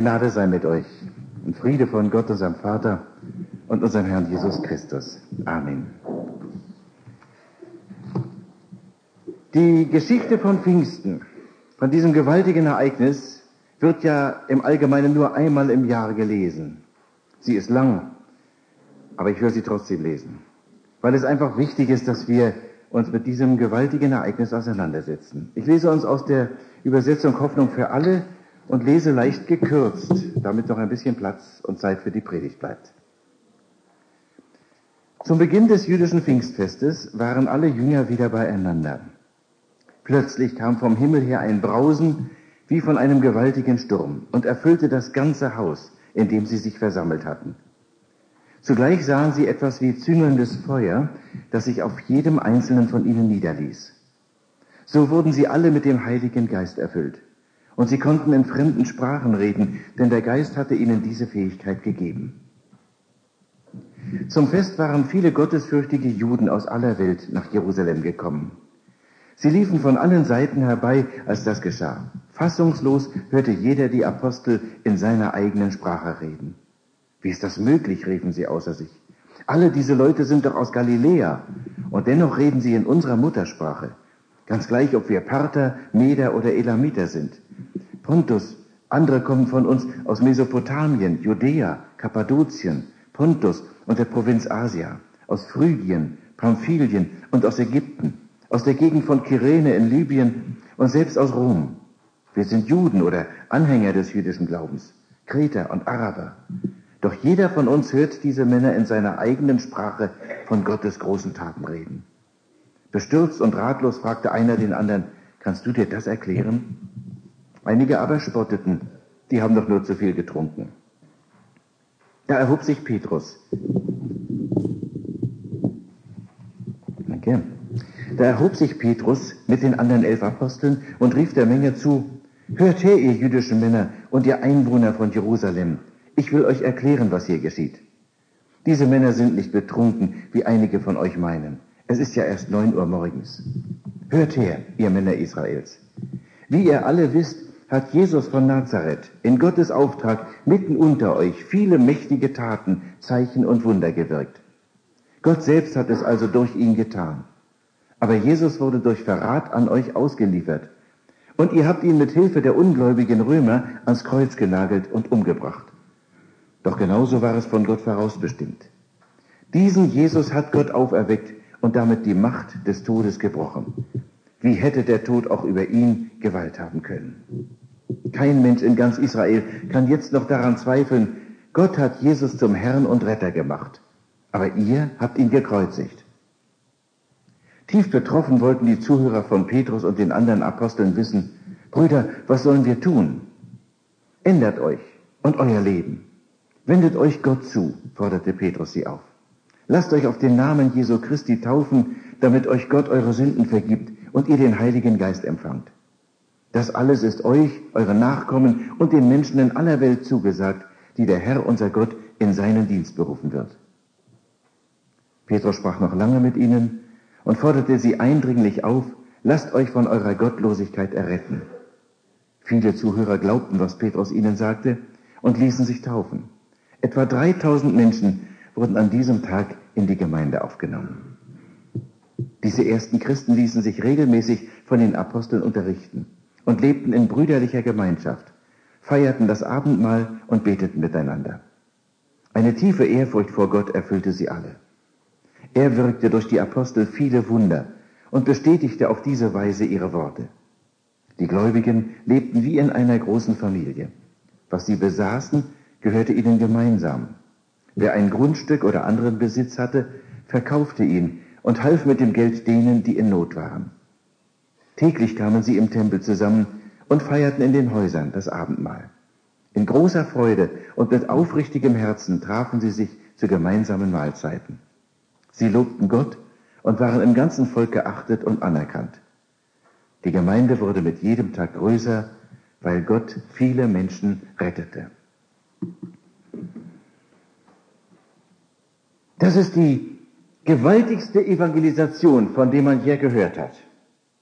Gnade sei mit euch und Friede von Gott, unserem Vater und unserem Herrn Jesus Christus. Amen. Die Geschichte von Pfingsten, von diesem gewaltigen Ereignis, wird ja im Allgemeinen nur einmal im Jahr gelesen. Sie ist lang, aber ich will sie trotzdem lesen, weil es einfach wichtig ist, dass wir uns mit diesem gewaltigen Ereignis auseinandersetzen. Ich lese uns aus der Übersetzung Hoffnung für alle und lese leicht gekürzt, damit noch ein bisschen Platz und Zeit für die Predigt bleibt. Zum Beginn des jüdischen Pfingstfestes waren alle Jünger wieder beieinander. Plötzlich kam vom Himmel her ein Brausen wie von einem gewaltigen Sturm und erfüllte das ganze Haus, in dem sie sich versammelt hatten. Zugleich sahen sie etwas wie züngelndes Feuer, das sich auf jedem einzelnen von ihnen niederließ. So wurden sie alle mit dem Heiligen Geist erfüllt. Und sie konnten in fremden Sprachen reden, denn der Geist hatte ihnen diese Fähigkeit gegeben. Zum Fest waren viele gottesfürchtige Juden aus aller Welt nach Jerusalem gekommen. Sie liefen von allen Seiten herbei, als das geschah. Fassungslos hörte jeder die Apostel in seiner eigenen Sprache reden. Wie ist das möglich, riefen sie außer sich. Alle diese Leute sind doch aus Galiläa und dennoch reden sie in unserer Muttersprache. Ganz gleich, ob wir Parther, Meder oder Elamiter sind. Pontus, andere kommen von uns aus Mesopotamien, Judäa, Kappadokien, Pontus und der Provinz Asia, aus Phrygien, Pamphylien und aus Ägypten, aus der Gegend von Kyrene in Libyen und selbst aus Rom. Wir sind Juden oder Anhänger des jüdischen Glaubens, Kreter und Araber. Doch jeder von uns hört diese Männer in seiner eigenen Sprache von Gottes großen Taten reden. Bestürzt und ratlos fragte einer den anderen, kannst du dir das erklären? Einige aber spotteten, die haben doch nur zu viel getrunken. Da erhob sich Petrus. Danke. Da erhob sich Petrus mit den anderen 11 Aposteln und rief der Menge zu, hört her, ihr jüdischen Männer und ihr Einwohner von Jerusalem, ich will euch erklären, was hier geschieht. Diese Männer sind nicht betrunken, wie einige von euch meinen. Es ist ja erst 9 Uhr morgens. Hört her, ihr Männer Israels. Wie ihr alle wisst, hat Jesus von Nazareth in Gottes Auftrag mitten unter euch viele mächtige Taten, Zeichen und Wunder gewirkt. Gott selbst hat es also durch ihn getan. Aber Jesus wurde durch Verrat an euch ausgeliefert. Und ihr habt ihn mit Hilfe der ungläubigen Römer ans Kreuz genagelt und umgebracht. Doch genauso war es von Gott vorausbestimmt. Diesen Jesus hat Gott auferweckt und damit die Macht des Todes gebrochen. Wie hätte der Tod auch über ihn Gewalt haben können? Kein Mensch in ganz Israel kann jetzt noch daran zweifeln, Gott hat Jesus zum Herrn und Retter gemacht. Aber ihr habt ihn gekreuzigt. Tief betroffen wollten die Zuhörer von Petrus und den anderen Aposteln wissen, Brüder, was sollen wir tun? Ändert euch und euer Leben. Wendet euch Gott zu, forderte Petrus sie auf. Lasst euch auf den Namen Jesu Christi taufen, damit euch Gott eure Sünden vergibt und ihr den Heiligen Geist empfangt. Das alles ist euch, euren Nachkommen und den Menschen in aller Welt zugesagt, die der Herr, unser Gott, in seinen Dienst berufen wird. Petrus sprach noch lange mit ihnen und forderte sie eindringlich auf, lasst euch von eurer Gottlosigkeit erretten. Viele Zuhörer glaubten, was Petrus ihnen sagte, und ließen sich taufen. Etwa 3000 Menschen wurden an diesem Tag in die Gemeinde aufgenommen. Diese ersten Christen ließen sich regelmäßig von den Aposteln unterrichten und lebten in brüderlicher Gemeinschaft, feierten das Abendmahl und beteten miteinander. Eine tiefe Ehrfurcht vor Gott erfüllte sie alle. Er wirkte durch die Apostel viele Wunder und bestätigte auf diese Weise ihre Worte. Die Gläubigen lebten wie in einer großen Familie. Was sie besaßen, gehörte ihnen gemeinsam. Wer ein Grundstück oder anderen Besitz hatte, verkaufte ihn und half mit dem Geld denen, die in Not waren. Täglich kamen sie im Tempel zusammen und feierten in den Häusern das Abendmahl. In großer Freude und mit aufrichtigem Herzen trafen sie sich zu gemeinsamen Mahlzeiten. Sie lobten Gott und waren im ganzen Volk geachtet und anerkannt. Die Gemeinde wurde mit jedem Tag größer, weil Gott viele Menschen rettete. Das ist die gewaltigste Evangelisation, von der man je gehört hat.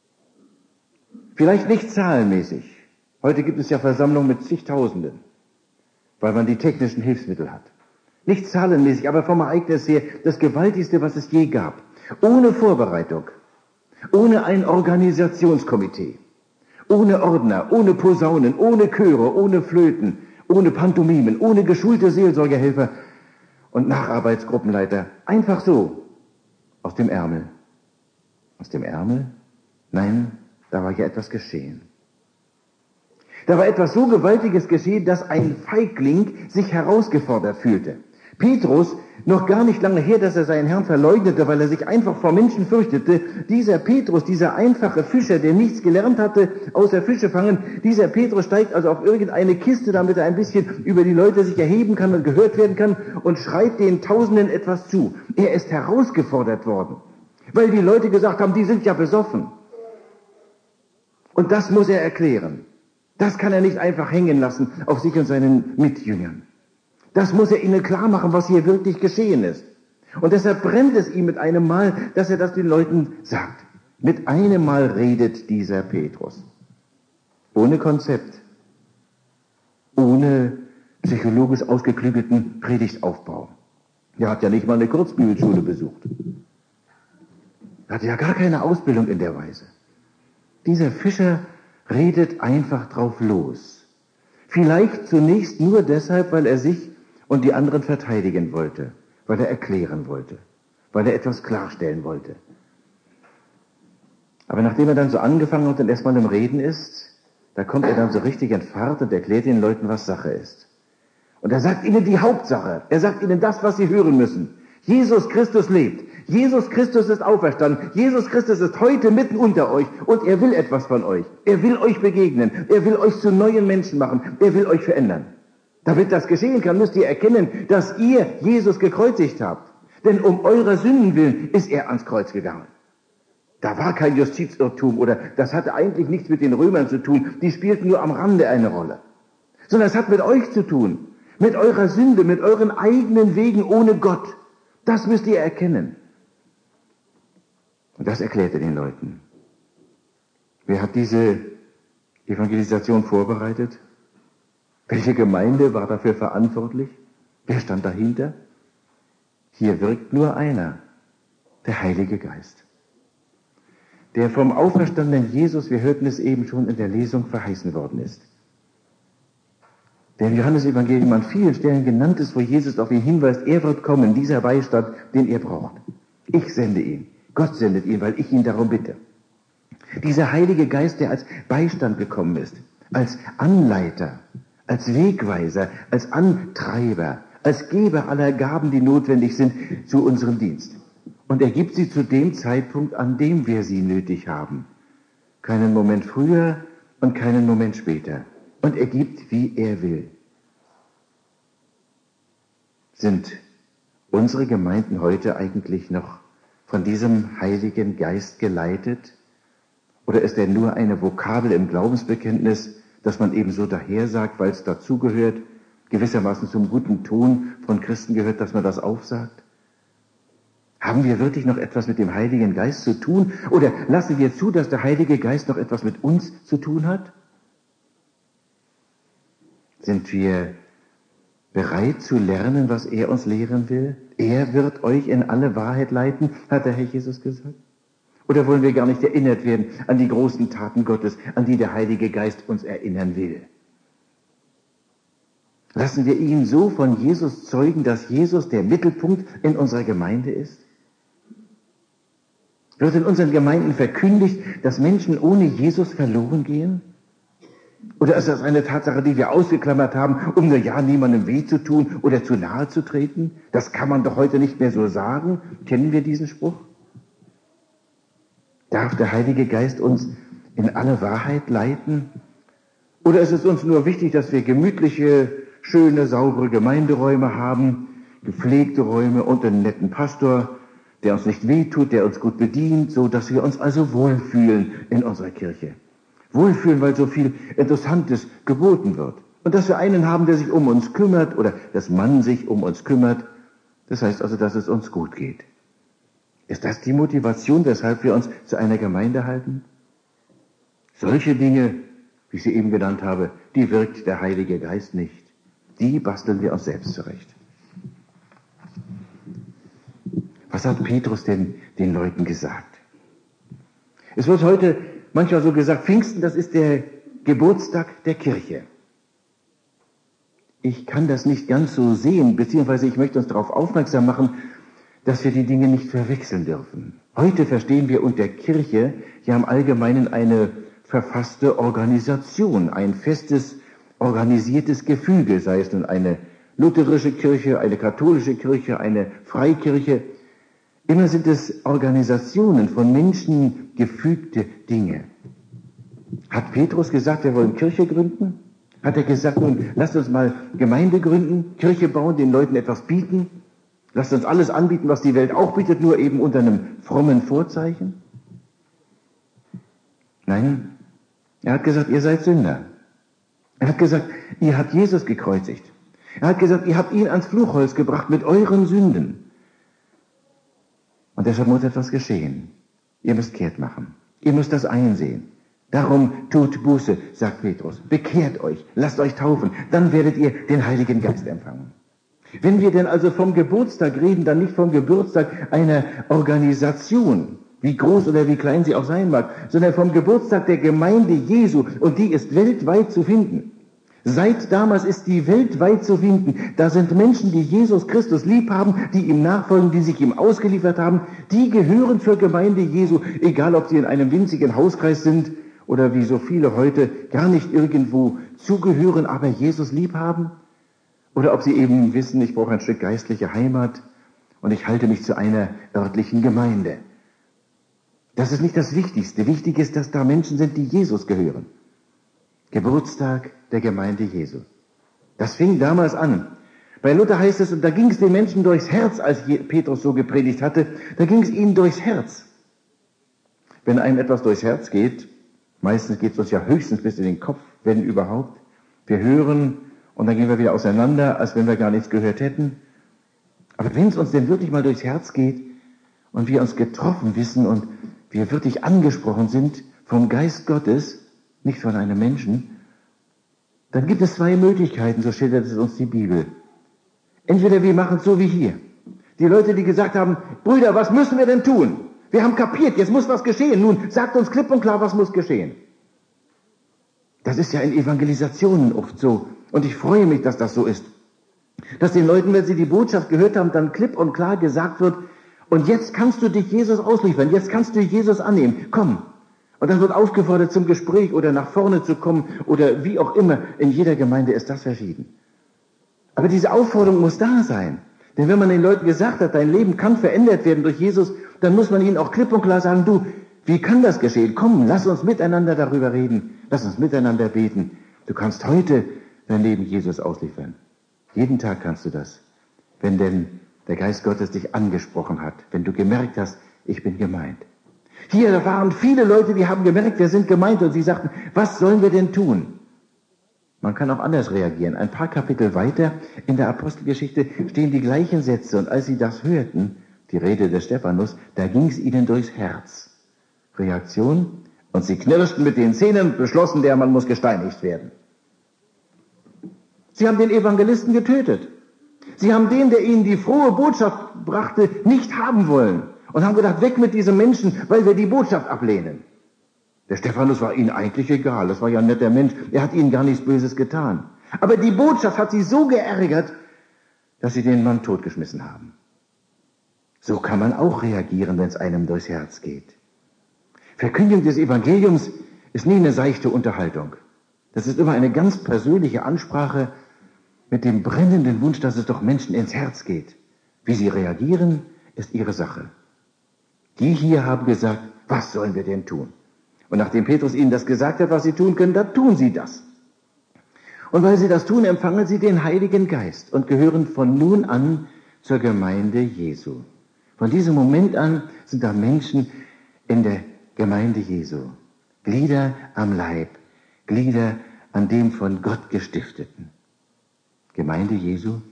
Vielleicht nicht zahlenmäßig. Heute gibt es ja Versammlungen mit zigtausenden. weil man die technischen Hilfsmittel hat. Nicht zahlenmäßig, aber vom Ereignis her das Gewaltigste, was es je gab. Ohne Vorbereitung, ohne ein Organisationskomitee, ohne Ordner, ohne Posaunen, ohne Chöre, ohne Flöten, ohne Pantomimen, ohne geschulte Seelsorgehelfer und Nacharbeitsgruppenleiter. Einfach so, aus dem Ärmel. Aus dem Ärmel? Nein, da war ja etwas geschehen. Da war etwas so Gewaltiges geschehen, dass ein Feigling sich herausgefordert fühlte. Petrus, noch gar nicht lange her, dass er seinen Herrn verleugnete, weil er sich einfach vor Menschen fürchtete, dieser Petrus, dieser einfache Fischer, der nichts gelernt hatte, außer Fische fangen, dieser Petrus steigt also auf irgendeine Kiste, damit er ein bisschen über die Leute sich erheben kann und gehört werden kann und schreit den Tausenden etwas zu. Er ist herausgefordert worden, weil die Leute gesagt haben, die sind ja besoffen. Und das muss er erklären. Das kann er nicht einfach hängen lassen auf sich und seinen Mitjüngern. Das muss er ihnen klar machen, was hier wirklich geschehen ist. Und deshalb brennt es ihm mit einem Mal, dass er das den Leuten sagt. Mit einem Mal redet dieser Petrus. Ohne Konzept. Ohne psychologisch ausgeklügelten Predigtaufbau. Er hat ja nicht mal eine Kurzbibelschule besucht. Er hatte ja gar keine Ausbildung in der Weise. Dieser Fischer redet einfach drauf los. Vielleicht zunächst nur deshalb, weil er sich und die anderen verteidigen wollte, weil er erklären wollte, weil er etwas klarstellen wollte. Aber nachdem er dann so angefangen hat und erstmal im Reden ist, da kommt er dann so richtig in Fahrt und erklärt den Leuten, was Sache ist. Und er sagt ihnen die Hauptsache. Er sagt ihnen das, was sie hören müssen. Jesus Christus lebt. Jesus Christus ist auferstanden. Jesus Christus ist heute mitten unter euch und er will etwas von euch. Er will euch begegnen. Er will euch zu neuen Menschen machen. Er will euch verändern. Damit das geschehen kann, müsst ihr erkennen, dass ihr Jesus gekreuzigt habt. Denn um eurer Sünden willen ist er ans Kreuz gegangen. Da war kein Justizirrtum oder das hatte eigentlich nichts mit den Römern zu tun. Die spielten nur am Rande eine Rolle. Sondern es hat mit euch zu tun. Mit eurer Sünde, mit euren eigenen Wegen ohne Gott. Das müsst ihr erkennen. Und das erklärt er den Leuten. Wer hat diese Evangelisation vorbereitet? Welche Gemeinde war dafür verantwortlich? Wer stand dahinter? Hier wirkt nur einer, der Heilige Geist. Der vom auferstandenen Jesus, wir hörten es eben schon in der Lesung, verheißen worden ist. Der im Johannesevangelium an vielen Stellen genannt ist, wo Jesus auf ihn hinweist, er wird kommen, dieser Beistand, den ihr braucht. Ich sende ihn. Gott sendet ihn, weil ich ihn darum bitte. Dieser Heilige Geist, der als Beistand gekommen ist, als Anleiter, als Wegweiser, als Antreiber, als Geber aller Gaben, die notwendig sind zu unserem Dienst. Und er gibt sie zu dem Zeitpunkt, an dem wir sie nötig haben. Keinen Moment früher und keinen Moment später. Und er gibt, wie er will. Sind unsere Gemeinden heute eigentlich noch von diesem Heiligen Geist geleitet? Oder ist er nur eine Vokabel im Glaubensbekenntnis, dass man eben so daher sagt, weil es dazugehört, gewissermaßen zum guten Ton von Christen gehört, dass man das aufsagt? Haben wir wirklich noch etwas mit dem Heiligen Geist zu tun? Oder lassen wir zu, dass der Heilige Geist noch etwas mit uns zu tun hat? Sind wir bereit zu lernen, was er uns lehren will? Er wird euch in alle Wahrheit leiten, hat der Herr Jesus gesagt. Oder wollen wir gar nicht erinnert werden an die großen Taten Gottes, an die der Heilige Geist uns erinnern will? Lassen wir ihn so von Jesus zeugen, dass Jesus der Mittelpunkt in unserer Gemeinde ist? Wird in unseren Gemeinden verkündigt, dass Menschen ohne Jesus verloren gehen? Oder ist das eine Tatsache, die wir ausgeklammert haben, um nur ja niemandem weh zu tun oder zu nahe zu treten? Das kann man doch heute nicht mehr so sagen. Kennen wir diesen Spruch? Darf der Heilige Geist uns in alle Wahrheit leiten? Oder ist es uns nur wichtig, dass wir gemütliche, schöne, saubere Gemeinderäume haben, gepflegte Räume und einen netten Pastor, der uns nicht wehtut, der uns gut bedient, so dass wir uns also wohlfühlen in unserer Kirche? Wohlfühlen, weil so viel Interessantes geboten wird. Und dass wir einen haben, der sich um uns kümmert oder dass man sich um uns kümmert. Das heißt also, dass es uns gut geht. Ist das die Motivation, weshalb wir uns zu einer Gemeinde halten? Solche Dinge, wie ich sie eben genannt habe, die wirkt der Heilige Geist nicht. die basteln wir uns selbst zurecht. Was hat Petrus denn den Leuten gesagt? Es wird heute manchmal so gesagt, Pfingsten, das ist der Geburtstag der Kirche. Ich kann das nicht ganz so sehen, beziehungsweise ich möchte uns darauf aufmerksam machen, dass wir die Dinge nicht verwechseln dürfen. Heute verstehen wir unter Kirche ja im Allgemeinen eine verfasste Organisation, ein festes, organisiertes Gefüge, sei es nun eine lutherische Kirche, eine katholische Kirche, eine Freikirche. Immer sind es Organisationen von Menschen gefügte Dinge. Hat Petrus gesagt, wir wollen Kirche gründen? Hat er gesagt, nun, lasst uns mal Gemeinde gründen, Kirche bauen, den Leuten etwas bieten? Lasst uns alles anbieten, was die Welt auch bietet, nur eben unter einem frommen Vorzeichen? Nein, er hat gesagt, ihr seid Sünder. Er hat gesagt, ihr habt Jesus gekreuzigt. Er hat gesagt, ihr habt ihn ans Fluchholz gebracht mit euren Sünden. Und deshalb muss etwas geschehen. Ihr müsst kehrt machen. Ihr müsst das einsehen. Darum tut Buße, sagt Petrus. Bekehrt euch, lasst euch taufen, dann werdet ihr den Heiligen Geist empfangen. Wenn wir denn also vom Geburtstag reden, dann nicht vom Geburtstag einer Organisation, wie groß oder wie klein sie auch sein mag, sondern vom Geburtstag der Gemeinde Jesu, und die ist weltweit zu finden. Seit damals ist die weltweit zu finden. Da sind Menschen, die Jesus Christus lieb haben, die ihm nachfolgen, die sich ihm ausgeliefert haben, die gehören zur Gemeinde Jesu, egal ob sie in einem winzigen Hauskreis sind oder wie so viele heute gar nicht irgendwo zugehören, aber Jesus lieb haben, oder ob sie eben wissen, ich brauche ein Stück geistliche Heimat und ich halte mich zu einer örtlichen Gemeinde. Das ist nicht das Wichtigste. Wichtig ist, dass da Menschen sind, die Jesus gehören. Geburtstag der Gemeinde Jesu. Das fing damals an. Bei Luther heißt es, und da ging es den Menschen durchs Herz, als Petrus so gepredigt hatte, da ging es ihnen durchs Herz. Wenn einem etwas durchs Herz geht, meistens geht es uns ja höchstens bis in den Kopf, wenn überhaupt. Wir hören und dann gehen wir wieder auseinander, als wenn wir gar nichts gehört hätten. Aber wenn es uns denn wirklich mal durchs Herz geht und wir uns getroffen wissen und wir wirklich angesprochen sind vom Geist Gottes, nicht von einem Menschen, dann gibt es zwei Möglichkeiten, so schildert es uns die Bibel. Entweder wir machen es so wie hier. Die Leute, die gesagt haben, Brüder, was müssen wir denn tun? Wir haben kapiert, jetzt muss was geschehen. Nun, sagt uns klipp und klar, was muss geschehen. Das ist ja in Evangelisationen oft so. Und ich freue mich, dass das so ist. Dass den Leuten, wenn sie die Botschaft gehört haben, dann klipp und klar gesagt wird, und jetzt kannst du dich Jesus ausliefern, jetzt kannst du Jesus annehmen, komm. Und dann wird aufgefordert zum Gespräch oder nach vorne zu kommen oder wie auch immer. In jeder Gemeinde ist das verschieden. Aber diese Aufforderung muss da sein. Denn wenn man den Leuten gesagt hat, dein Leben kann verändert werden durch Jesus, dann muss man ihnen auch klipp und klar sagen, du, wie kann das geschehen? Komm, lass uns miteinander darüber reden. Lass uns miteinander beten. Du kannst heute dein Leben Jesus ausliefern. Jeden Tag kannst du das. Wenn denn der Geist Gottes dich angesprochen hat, wenn du gemerkt hast, ich bin gemeint. Hier waren viele Leute, die haben gemerkt, wir sind gemeint, und sie sagten, was sollen wir denn tun? Man kann auch anders reagieren. Ein paar Kapitel weiter in der Apostelgeschichte stehen die gleichen Sätze, und als sie das hörten, die Rede des Stephanus, da ging es ihnen durchs Herz. Reaktion, und sie knirschten mit den Zähnen und beschlossen, der Mann muss gesteinigt werden. Sie haben den Evangelisten getötet. Sie haben den, der ihnen die frohe Botschaft brachte, nicht haben wollen. Und haben gedacht, weg mit diesem Menschen, weil wir die Botschaft ablehnen. Der Stephanus war ihnen eigentlich egal, das war ja ein netter Mensch, er hat ihnen gar nichts Böses getan. Aber die Botschaft hat sie so geärgert, dass sie den Mann totgeschmissen haben. So kann man auch reagieren, wenn es einem durchs Herz geht. Verkündigung des Evangeliums ist nie eine seichte Unterhaltung. Das ist immer eine ganz persönliche Ansprache mit dem brennenden Wunsch, dass es doch Menschen ins Herz geht. Wie sie reagieren, ist ihre Sache. Die hier haben gesagt, was sollen wir denn tun? Und nachdem Petrus ihnen das gesagt hat, was sie tun können, dann tun sie das. Und weil sie das tun, empfangen sie den Heiligen Geist und gehören von nun an zur Gemeinde Jesu. Von diesem Moment an sind da Menschen in der Gemeinde Jesu. Glieder am Leib, Glieder an dem von Gott Gestifteten. Gemeinde Jesu.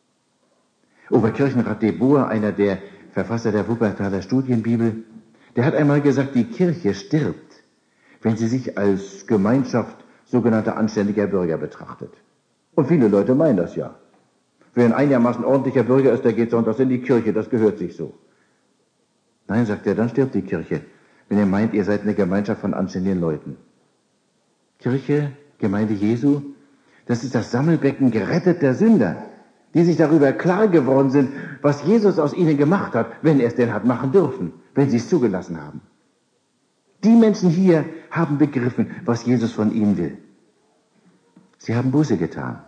Oberkirchenrat de Boer, einer der Verfasser der Wuppertaler Studienbibel, der hat einmal gesagt, die Kirche stirbt, wenn sie sich als Gemeinschaft sogenannter anständiger Bürger betrachtet. Und viele Leute meinen das ja. Wer ein einigermaßen ordentlicher Bürger ist, der geht sonntags in die Kirche, das gehört sich so. Nein, sagt er, dann stirbt die Kirche, wenn ihr meint, ihr seid eine Gemeinschaft von anständigen Leuten. Kirche, Gemeinde Jesu, das ist das Sammelbecken geretteter Sünder, die sich darüber klar geworden sind, was Jesus aus ihnen gemacht hat, wenn er es denn hat machen dürfen, wenn sie es zugelassen haben. Die Menschen hier haben begriffen, was Jesus von ihnen will. Sie haben Buße getan.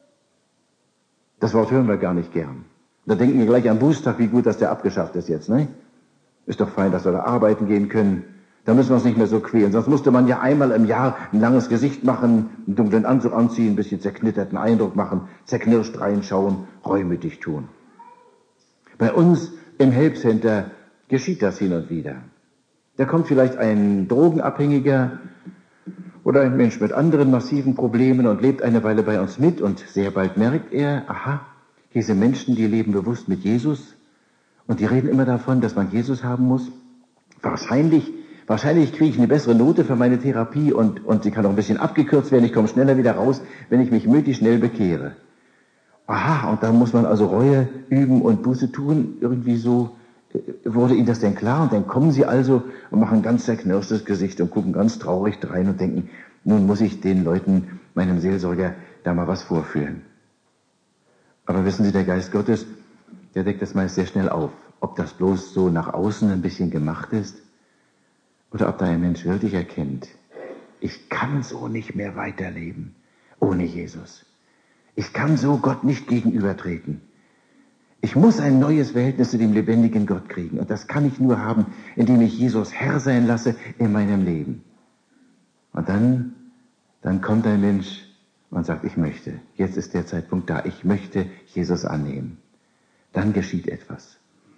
Das Wort hören wir gar nicht gern. Da denken wir gleich an Bußtag, wie gut, dass der abgeschafft ist jetzt, ne? Ist doch fein, dass wir da arbeiten gehen können. Da müssen wir uns nicht mehr so quälen. Sonst musste man ja einmal im Jahr ein langes Gesicht machen, einen dunklen Anzug anziehen, ein bisschen zerknitterten Eindruck machen, zerknirscht reinschauen, reumütig tun. Bei uns im Helpcenter geschieht das hin und wieder. Da kommt vielleicht ein Drogenabhängiger oder ein Mensch mit anderen massiven Problemen und lebt eine Weile bei uns mit und sehr bald merkt er, aha, diese Menschen, die leben bewusst mit Jesus und die reden immer davon, dass man Jesus haben muss. Wahrscheinlich kriege ich eine bessere Note für meine Therapie und sie kann auch ein bisschen abgekürzt werden. Ich komme schneller wieder raus, wenn ich mich möglichst schnell bekehre. Aha, und dann muss man also Reue üben und Buße tun. Irgendwie so wurde ihnen das denn klar. Und dann kommen sie also und machen ein ganz zerknirschtes Gesicht und gucken ganz traurig drein und denken, nun muss ich den Leuten, meinem Seelsorger, da mal was vorführen. Aber wissen Sie, der Geist Gottes, der deckt das meist sehr schnell auf. Ob das bloß so nach außen ein bisschen gemacht ist oder ob da ein Mensch wirklich erkennt, ich kann so nicht mehr weiterleben ohne Jesus. Ich kann so Gott nicht gegenübertreten. Ich muss ein neues Verhältnis zu dem lebendigen Gott kriegen. Und das kann ich nur haben, indem ich Jesus Herr sein lasse in meinem Leben. Und dann kommt ein Mensch und sagt, ich möchte. Jetzt ist der Zeitpunkt da. Ich möchte Jesus annehmen. Dann geschieht etwas.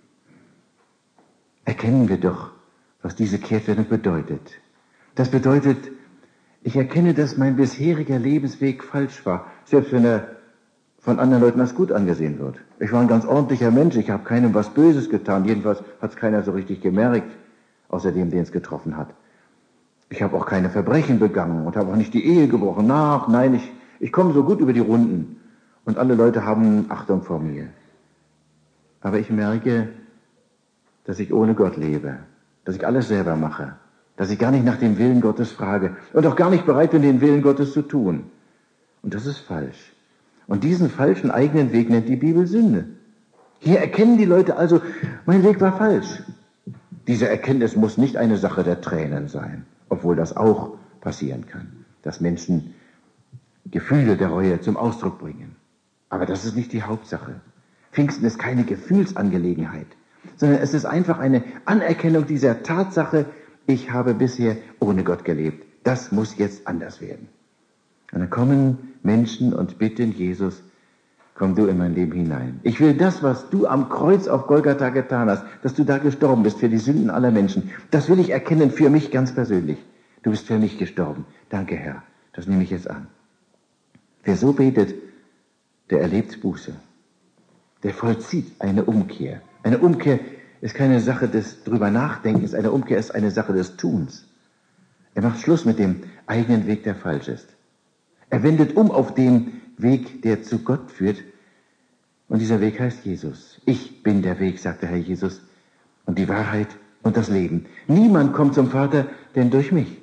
Erkennen wir doch, was diese Kehrtwendung bedeutet. Das bedeutet, ich erkenne, dass mein bisheriger Lebensweg falsch war, selbst wenn er von anderen Leuten als gut angesehen wird. Ich war ein ganz ordentlicher Mensch, ich habe keinem was Böses getan, jedenfalls hat es keiner so richtig gemerkt, außer dem, den es getroffen hat. Ich habe auch keine Verbrechen begangen und habe auch nicht die Ehe gebrochen. Nein, ich komme so gut über die Runden und alle Leute haben Achtung vor mir. Aber ich merke, dass ich ohne Gott lebe, dass ich alles selber mache, dass ich gar nicht nach dem Willen Gottes frage und auch gar nicht bereit bin, den Willen Gottes zu tun. Und das ist falsch. Und diesen falschen eigenen Weg nennt die Bibel Sünde. Hier erkennen die Leute also, mein Weg war falsch. Diese Erkenntnis muss nicht eine Sache der Tränen sein, obwohl das auch passieren kann, dass Menschen Gefühle der Reue zum Ausdruck bringen. Aber das ist nicht die Hauptsache. Pfingsten ist keine Gefühlsangelegenheit, sondern es ist einfach eine Anerkennung dieser Tatsache, ich habe bisher ohne Gott gelebt. Das muss jetzt anders werden. Und dann kommen Menschen und bitten Jesus, komm du in mein Leben hinein. Ich will das, was du am Kreuz auf Golgatha getan hast, dass du da gestorben bist für die Sünden aller Menschen, das will ich erkennen für mich ganz persönlich. Du bist für mich gestorben. Danke, Herr. Das nehme ich jetzt an. Wer so betet, der erlebt Buße. Der vollzieht eine Umkehr. Eine Umkehr ist keine Sache des drüber Nachdenkens, eine Umkehr ist eine Sache des Tuns. Er macht Schluss mit dem eigenen Weg, der falsch ist. Er wendet um auf den Weg, der zu Gott führt. Und dieser Weg heißt Jesus. Ich bin der Weg, sagt der Herr Jesus, und die Wahrheit und das Leben. Niemand kommt zum Vater, denn durch mich.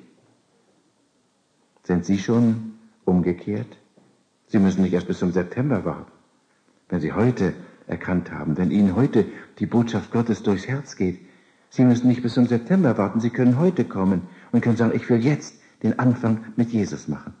Sind Sie schon umgekehrt? Sie müssen nicht erst bis zum September warten. Wenn Sie heute erkannt haben, wenn Ihnen heute die Botschaft Gottes durchs Herz geht, Sie müssen nicht bis zum September warten, Sie können heute kommen und können sagen, ich will jetzt den Anfang mit Jesus machen.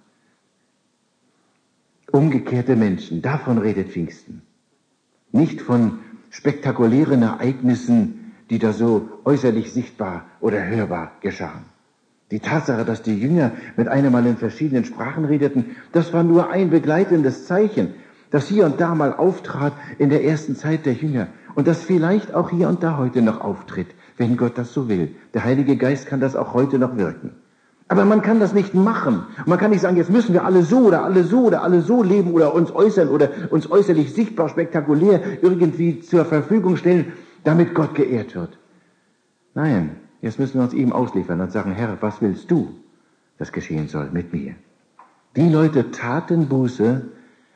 Umgekehrte Menschen, davon redet Pfingsten. Nicht von spektakulären Ereignissen, die da so äußerlich sichtbar oder hörbar geschahen. Die Tatsache, dass die Jünger mit einem Mal in verschiedenen Sprachen redeten, das war nur ein begleitendes Zeichen, das hier und da mal auftrat in der ersten Zeit der Jünger und das vielleicht auch hier und da heute noch auftritt, wenn Gott das so will. Der Heilige Geist kann das auch heute noch wirken. Aber man kann das nicht machen. Man kann nicht sagen, jetzt müssen wir alle so oder alle so oder alle so leben oder uns äußern oder uns äußerlich sichtbar, spektakulär irgendwie zur Verfügung stellen, damit Gott geehrt wird. Nein, jetzt müssen wir uns ihm ausliefern und sagen, Herr, was willst du, dass geschehen soll mit mir? Die Leute taten Buße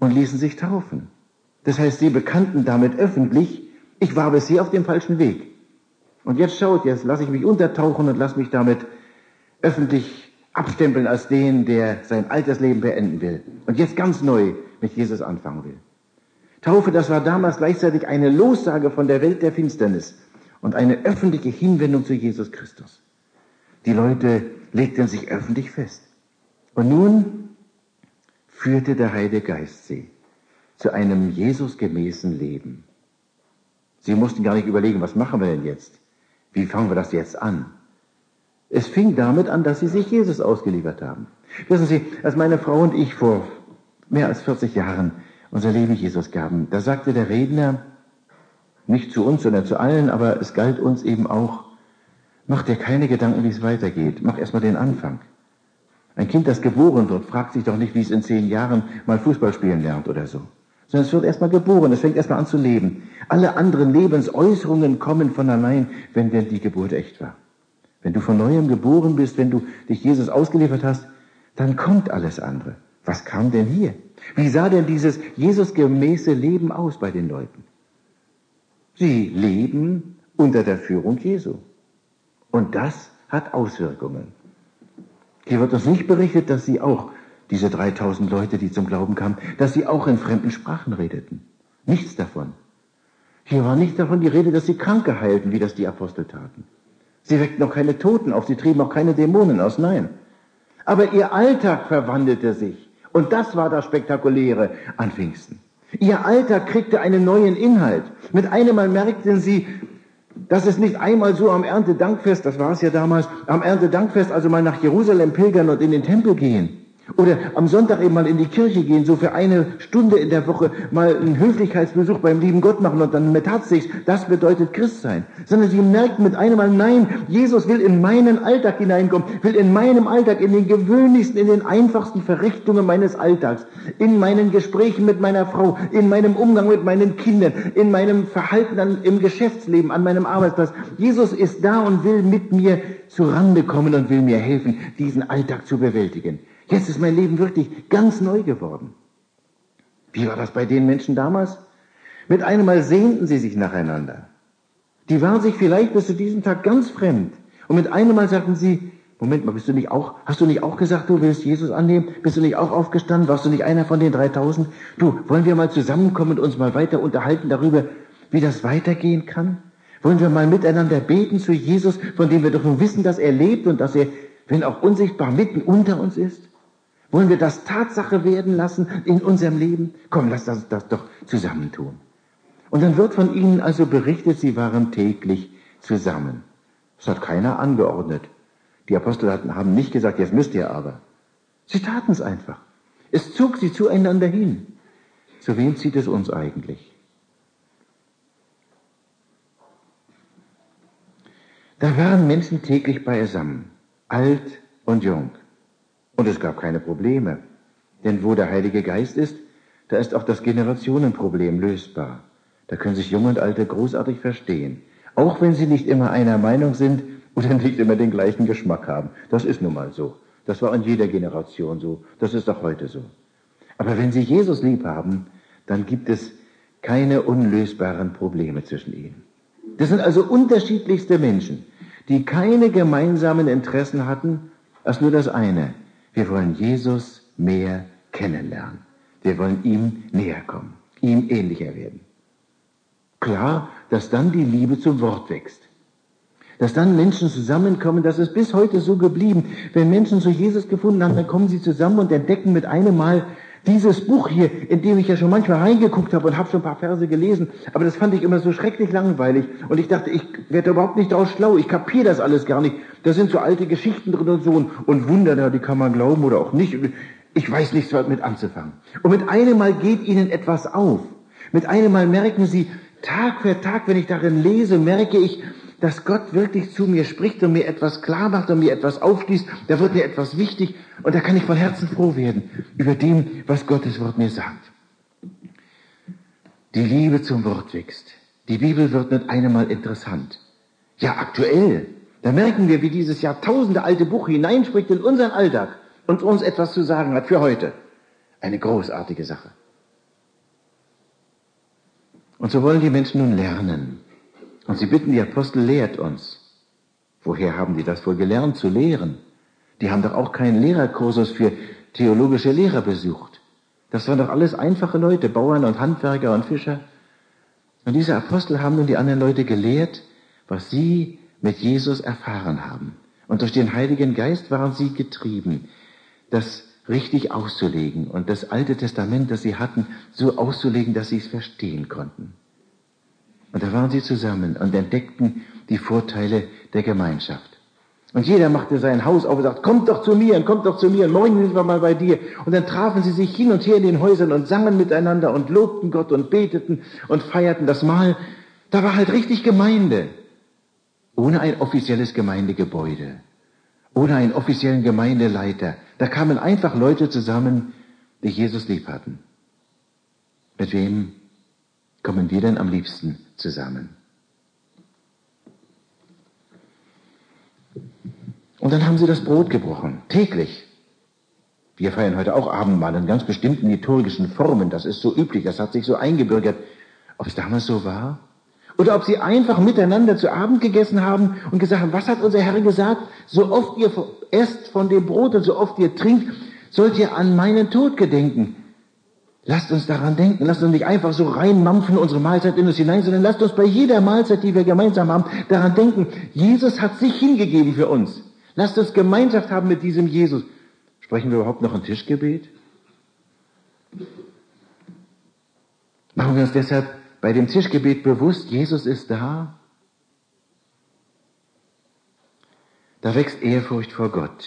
und ließen sich taufen. Das heißt, sie bekannten damit öffentlich, ich war bisher auf dem falschen Weg. Und jetzt schaut, jetzt lasse ich mich untertauchen und lasse mich damit öffentlich abstempeln als den, der sein altes Leben beenden will und jetzt ganz neu mit Jesus anfangen will. Taufe, das war damals gleichzeitig eine Lossage von der Welt der Finsternis und eine öffentliche Hinwendung zu Jesus Christus. Die Leute legten sich öffentlich fest. Und nun führte der Heilige Geist sie zu einem Jesusgemäßen Leben. Sie mussten gar nicht überlegen, was machen wir denn jetzt? Wie fangen wir das jetzt an? Es fing damit an, dass sie sich Jesus ausgeliefert haben. Wissen Sie, als meine Frau und ich vor mehr als 40 Jahren unser Leben Jesus gaben, da sagte der Redner, nicht zu uns, sondern zu allen, aber es galt uns eben auch, mach dir keine Gedanken, wie es weitergeht. Mach erstmal den Anfang. Ein Kind, das geboren wird, fragt sich doch nicht, wie es in 10 Jahren mal Fußball spielen lernt oder so. Sondern es wird erstmal geboren, es fängt erstmal an zu leben. Alle anderen Lebensäußerungen kommen von allein, wenn denn die Geburt echt war. Wenn du von Neuem geboren bist, wenn du dich Jesus ausgeliefert hast, dann kommt alles andere. Was kam denn hier? Wie sah denn dieses Jesusgemäße Leben aus bei den Leuten? Sie leben unter der Führung Jesu. Und das hat Auswirkungen. Hier wird uns nicht berichtet, dass sie auch, diese 3000 Leute, die zum Glauben kamen, dass sie auch in fremden Sprachen redeten. Nichts davon. Hier war nicht davon die Rede, dass sie Kranke heilten, wie das die Apostel taten. Sie weckten auch keine Toten auf, sie trieben auch keine Dämonen aus, nein. Aber ihr Alltag verwandelte sich. Und das war das Spektakuläre an Pfingsten. Ihr Alltag kriegte einen neuen Inhalt. Mit einem Mal merkten sie, dass es nicht einmal so am Erntedankfest, das war es ja damals, am Erntedankfest also mal nach Jerusalem pilgern und in den Tempel gehen. Oder am Sonntag eben mal in die Kirche gehen, so für eine Stunde in der Woche mal einen Höflichkeitsbesuch beim lieben Gott machen und dann mit Herzlichst, das bedeutet Christsein. Sondern sie merkten mit einem Mal, nein, Jesus will in meinen Alltag hineinkommen, will in meinem Alltag, in den gewöhnlichsten, in den einfachsten Verrichtungen meines Alltags, in meinen Gesprächen mit meiner Frau, in meinem Umgang mit meinen Kindern, in meinem Verhalten im Geschäftsleben, an meinem Arbeitsplatz. Jesus ist da und will mit mir zurande kommen und will mir helfen, diesen Alltag zu bewältigen. Jetzt ist mein Leben wirklich ganz neu geworden. Wie war das bei den Menschen damals? Mit einem Mal sehnten sie sich nacheinander. Die waren sich vielleicht bis zu diesem Tag ganz fremd. Und mit einem Mal sagten sie, Moment mal, hast du nicht auch gesagt, du willst Jesus annehmen? Bist du nicht auch aufgestanden? Warst du nicht einer von den 3000? Du, wollen wir mal zusammenkommen und uns mal weiter unterhalten darüber, wie das weitergehen kann? Wollen wir mal miteinander beten zu Jesus, von dem wir doch nun wissen, dass er lebt und dass er, wenn auch unsichtbar, mitten unter uns ist? Wollen wir das Tatsache werden lassen in unserem Leben? Komm, lass das doch zusammentun. Und dann wird von ihnen also berichtet, sie waren täglich zusammen. Das hat keiner angeordnet. Die Apostel haben nicht gesagt, jetzt müsst ihr aber. Sie taten es einfach. Es zog sie zueinander hin. Zu wem zieht es uns eigentlich? Da waren Menschen täglich beisammen, alt und jung. Und es gab keine Probleme. Denn wo der Heilige Geist ist, da ist auch das Generationenproblem lösbar. Da können sich Jung und Alte großartig verstehen. Auch wenn sie nicht immer einer Meinung sind oder nicht immer den gleichen Geschmack haben. Das ist nun mal so. Das war in jeder Generation so. Das ist auch heute so. Aber wenn sie Jesus lieb haben, dann gibt es keine unlösbaren Probleme zwischen ihnen. Das sind also unterschiedlichste Menschen, die keine gemeinsamen Interessen hatten, als nur das eine. Wir wollen Jesus mehr kennenlernen. Wir wollen ihm näher kommen, ihm ähnlicher werden. Klar, dass dann die Liebe zum Wort wächst. Dass dann Menschen zusammenkommen, das ist bis heute so geblieben. Wenn Menschen zu Jesus gefunden haben, dann kommen sie zusammen und entdecken mit einem Mal dieses Buch hier, in dem ich ja schon manchmal reingeguckt habe und habe schon ein paar Verse gelesen, aber das fand ich immer so schrecklich langweilig und ich dachte, ich werde überhaupt nicht draus schlau, ich kapiere das alles gar nicht. Da sind so alte Geschichten drin und so und Wunder, die kann man glauben oder auch nicht. Ich weiß nichts damit anzufangen. Und mit einem Mal geht ihnen etwas auf. Mit einem Mal merken sie, Tag für Tag, wenn ich darin lese, merke ich, dass Gott wirklich zu mir spricht und mir etwas klar macht und mir etwas aufschließt, da wird mir etwas wichtig und da kann ich von Herzen froh werden über dem, was Gottes Wort mir sagt. Die Liebe zum Wort wächst. Die Bibel wird mit einem Mal interessant. Ja, aktuell. Da merken wir, wie dieses Jahrtausende alte Buch hineinspricht in unseren Alltag und uns etwas zu sagen hat für heute. Eine großartige Sache. Und so wollen die Menschen nun lernen. Und sie bitten die Apostel, lehrt uns. Woher haben die das wohl gelernt zu lehren? Die haben doch auch keinen Lehrerkursus für theologische Lehrer besucht. Das waren doch alles einfache Leute, Bauern und Handwerker und Fischer. Und diese Apostel haben nun die anderen Leute gelehrt, was sie mit Jesus erfahren haben. Und durch den Heiligen Geist waren sie getrieben, das richtig auszulegen und das Alte Testament, das sie hatten, so auszulegen, dass sie es verstehen konnten. Und da waren sie zusammen und entdeckten die Vorteile der Gemeinschaft. Und jeder machte sein Haus auf und sagte, kommt doch zu mir, morgen sind wir mal bei dir. Und dann trafen sie sich hin und her in den Häusern und sangen miteinander und lobten Gott und beteten und feierten das Mahl. Da war halt richtig Gemeinde. Ohne ein offizielles Gemeindegebäude. Ohne einen offiziellen Gemeindeleiter. Da kamen einfach Leute zusammen, die Jesus lieb hatten. Mit wem kommen wir denn am liebsten zusammen? Und dann haben sie das Brot gebrochen, täglich. Wir feiern heute auch Abendmahl in ganz bestimmten liturgischen Formen. Das ist so üblich, das hat sich so eingebürgert. Ob es damals so war? Oder ob sie einfach miteinander zu Abend gegessen haben und gesagt haben, was hat unser Herr gesagt? So oft ihr esst von dem Brot und so oft ihr trinkt, sollt ihr an meinen Tod gedenken. Lasst uns daran denken, lasst uns nicht einfach so reinmampfen unsere Mahlzeit in uns hinein, sondern lasst uns bei jeder Mahlzeit, die wir gemeinsam haben, daran denken, Jesus hat sich hingegeben für uns. Lasst uns Gemeinschaft haben mit diesem Jesus. Sprechen wir überhaupt noch ein Tischgebet? Machen wir uns deshalb bei dem Tischgebet bewusst, Jesus ist da? Da wächst Ehrfurcht vor Gott.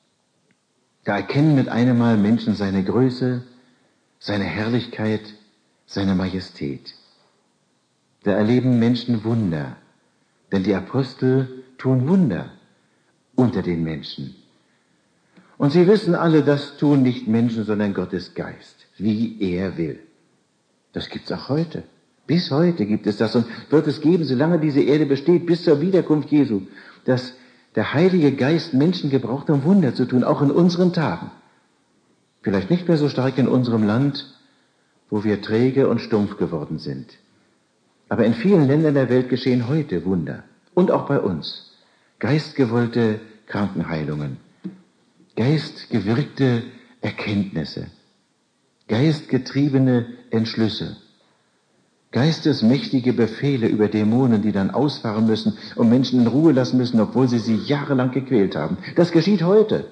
Da erkennen mit einem Mal Menschen seine Größe, seine Herrlichkeit, seine Majestät. Da erleben Menschen Wunder, denn die Apostel tun Wunder unter den Menschen. Und sie wissen alle, das tun nicht Menschen, sondern Gottes Geist, wie er will. Das gibt's auch heute. Bis heute gibt es das und wird es geben, solange diese Erde besteht, bis zur Wiederkunft Jesu, dass der Heilige Geist Menschen gebraucht, um Wunder zu tun, auch in unseren Tagen. Vielleicht nicht mehr so stark in unserem Land, wo wir träge und stumpf geworden sind. Aber in vielen Ländern der Welt geschehen heute Wunder. Und auch bei uns. Geistgewollte Krankenheilungen. Geistgewirkte Erkenntnisse. Geistgetriebene Entschlüsse. Geistesmächtige Befehle über Dämonen, die dann ausfahren müssen und Menschen in Ruhe lassen müssen, obwohl sie jahrelang gequält haben. Das geschieht heute.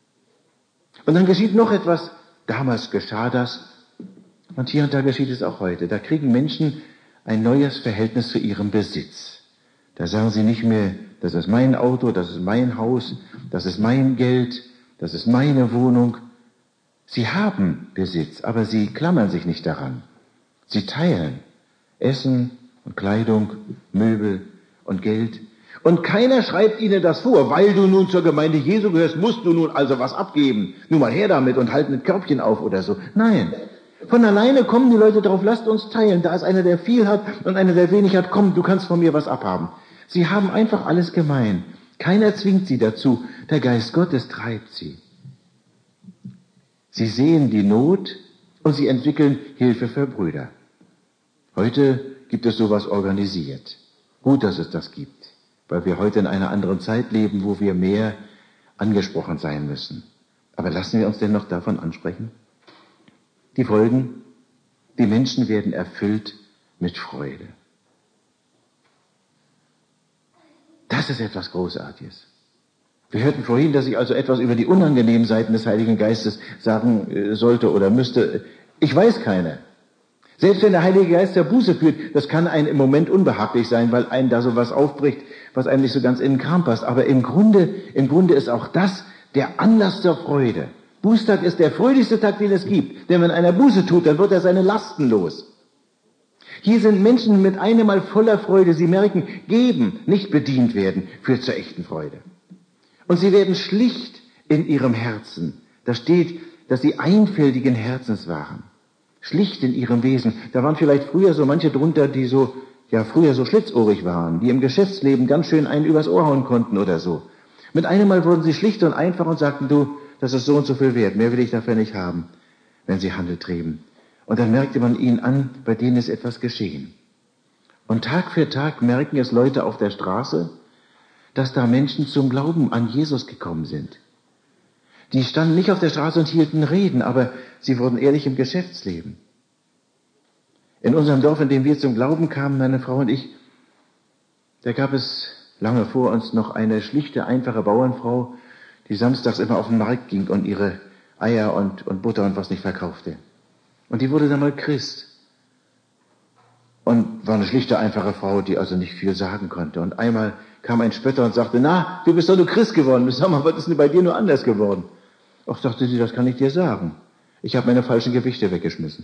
Und dann geschieht noch etwas. Damals geschah das. Und hier und da geschieht es auch heute. Da kriegen Menschen ein neues Verhältnis zu ihrem Besitz. Da sagen sie nicht mehr, das ist mein Auto, das ist mein Haus, das ist mein Geld, das ist meine Wohnung. Sie haben Besitz, aber sie klammern sich nicht daran. Sie teilen Essen und Kleidung, Möbel und Geld. Und keiner schreibt ihnen das vor, weil du nun zur Gemeinde Jesu gehörst, musst du nun also was abgeben. Nun mal her damit und halt ein Körbchen auf oder so. Nein. Von alleine kommen die Leute drauf, lasst uns teilen. Da ist einer, der viel hat und einer, der wenig hat. Komm, du kannst von mir was abhaben. Sie haben einfach alles gemein. Keiner zwingt sie dazu. Der Geist Gottes treibt sie. Sie sehen die Not und sie entwickeln Hilfe für Brüder. Heute gibt es sowas organisiert. Gut, dass es das gibt, weil wir heute in einer anderen Zeit leben, wo wir mehr angesprochen sein müssen. Aber lassen wir uns denn noch davon ansprechen? Die Folgen, die Menschen werden erfüllt mit Freude. Das ist etwas Großartiges. Wir hörten vorhin, dass ich also etwas über die unangenehmen Seiten des Heiligen Geistes sagen sollte oder müsste. Ich weiß keine. Selbst wenn der Heilige Geist zur Buße führt, das kann einem im Moment unbehaglich sein, weil einem da so was aufbricht, was einem nicht so ganz in den Kram passt. Aber im Grunde ist auch das der Anlass zur Freude. Bußtag ist der fröhlichste Tag, den es gibt. Denn wenn einer Buße tut, dann wird er seine Lasten los. Hier sind Menschen mit einem Mal voller Freude. Sie merken, geben, nicht bedient werden, führt zur echten Freude. Und sie werden schlicht in ihrem Herzen. Da steht, dass sie einfältigen Herzens waren. Schlicht in ihrem Wesen. Da waren vielleicht früher so manche drunter, die früher so schlitzohrig waren, die im Geschäftsleben ganz schön einen übers Ohr hauen konnten oder so. Mit einem Mal wurden sie schlicht und einfach und sagten, du, das ist so und so viel wert, mehr will ich dafür nicht haben, wenn sie Handel trieben. Und dann merkte man ihnen an, bei denen ist etwas geschehen. Und Tag für Tag merken es Leute auf der Straße, dass da Menschen zum Glauben an Jesus gekommen sind. Die standen nicht auf der Straße und hielten Reden, aber sie wurden ehrlich im Geschäftsleben. In unserem Dorf, in dem wir zum Glauben kamen, meine Frau und ich, da gab es lange vor uns noch eine schlichte, einfache Bauernfrau, die samstags immer auf den Markt ging und ihre Eier und Butter und was nicht verkaufte. Und die wurde dann mal Christ. Und war eine schlichte, einfache Frau, die also nicht viel sagen konnte. Und einmal kam ein Spötter und sagte, na, du bist doch nur Christ geworden. Sag mal, was ist denn bei dir nur anders geworden? Ach, sagte sie, das kann ich dir sagen. Ich habe meine falschen Gewichte weggeschmissen.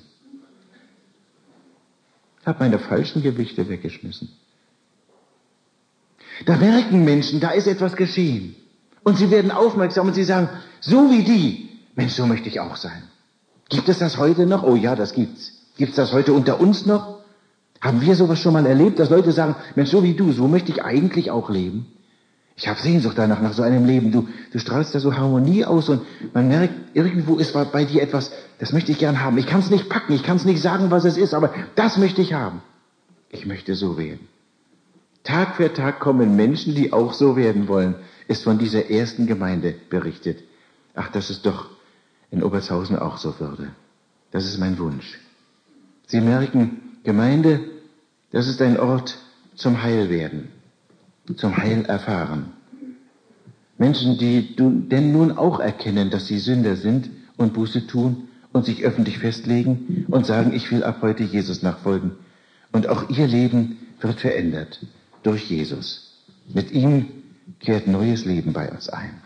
Da merken Menschen, da ist etwas geschehen. Und sie werden aufmerksam und sie sagen, so wie die, Mensch, so möchte ich auch sein. Gibt es das heute noch? Oh ja, das gibt's. Gibt's das heute unter uns noch? Haben wir sowas schon mal erlebt, dass Leute sagen, Mensch, so wie du, so möchte ich eigentlich auch leben? Ich habe Sehnsucht danach, nach so einem Leben. Du strahlst da so Harmonie aus und man merkt, irgendwo ist bei dir etwas, das möchte ich gern haben. Ich kann es nicht packen, ich kann es nicht sagen, was es ist, aber das möchte ich haben. Ich möchte so werden. Tag für Tag kommen Menschen, die auch so werden wollen, ist von dieser ersten Gemeinde berichtet. Ach, dass es doch in Obertshausen auch so würde. Das ist mein Wunsch. Sie merken, Gemeinde, das ist ein Ort zum Heilwerden, zum Heil erfahren. Menschen, die denn nun auch erkennen, dass sie Sünder sind und Buße tun und sich öffentlich festlegen und sagen, ich will ab heute Jesus nachfolgen. Und auch ihr Leben wird verändert durch Jesus. Mit ihm kehrt neues Leben bei uns ein.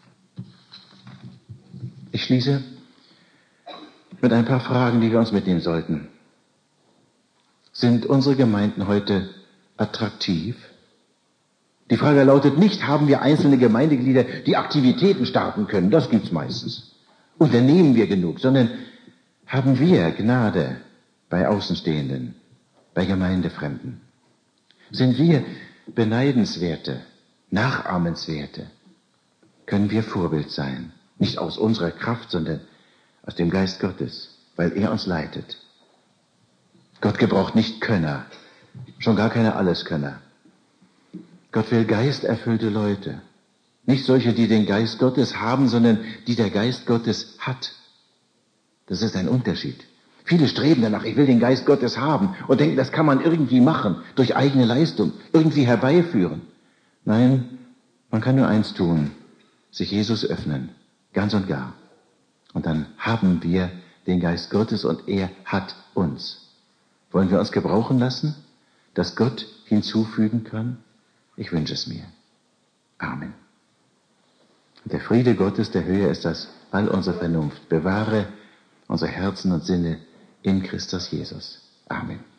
Ich schließe mit ein paar Fragen, die wir uns mitnehmen sollten. Sind unsere Gemeinden heute attraktiv? Die Frage lautet nicht, haben wir einzelne Gemeindeglieder, die Aktivitäten starten können? Das gibt's meistens. Unternehmen wir genug? Sondern haben wir Gnade bei Außenstehenden, bei Gemeindefremden? Sind wir beneidenswerte, nachahmenswerte? Können wir Vorbild sein? Nicht aus unserer Kraft, sondern aus dem Geist Gottes, weil er uns leitet. Gott gebraucht nicht Könner, schon gar keine Alleskönner. Gott will geisterfüllte Leute. Nicht solche, die den Geist Gottes haben, sondern die der Geist Gottes hat. Das ist ein Unterschied. Viele streben danach, ich will den Geist Gottes haben und denken, das kann man irgendwie machen, durch eigene Leistung, irgendwie herbeiführen. Nein, man kann nur eins tun, sich Jesus öffnen, ganz und gar. Und dann haben wir den Geist Gottes und er hat uns. Wollen wir uns gebrauchen lassen, dass Gott hinzufügen kann? Ich wünsche es mir. Amen. Und der Friede Gottes, der höher ist als all unsere Vernunft, bewahre unsere Herzen und Sinne in Christus Jesus. Amen.